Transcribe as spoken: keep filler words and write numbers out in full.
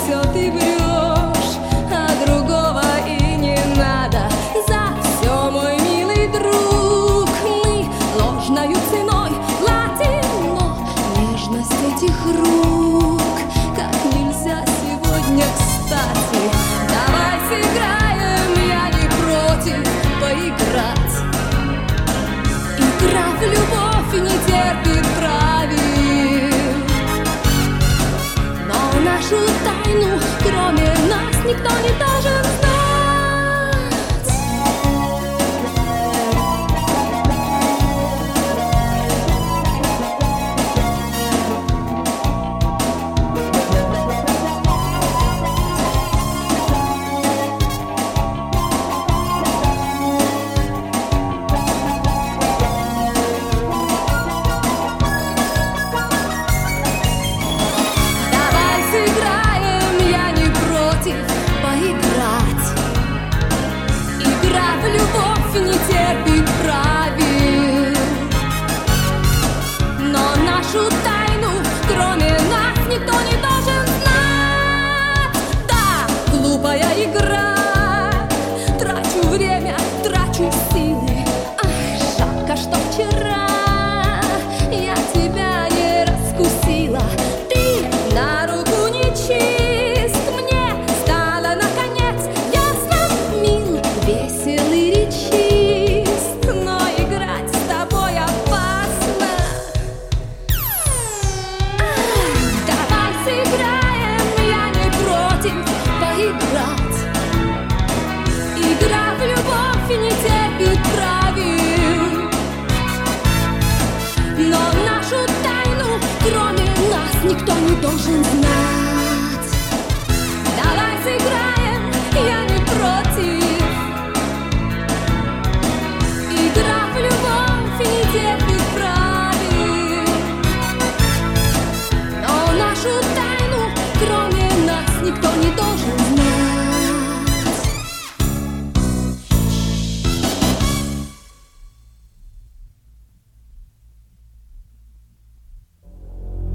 все ты врешь, а другого и не надо. За все, мой милый друг, мы ложною ценой платим, но нежность этих рук как нельзя сегодня кстати. Давай сыграем, я не против поиграть. Игра в любовь не терпит правил, но нашу тайну кроме нас никто не тает.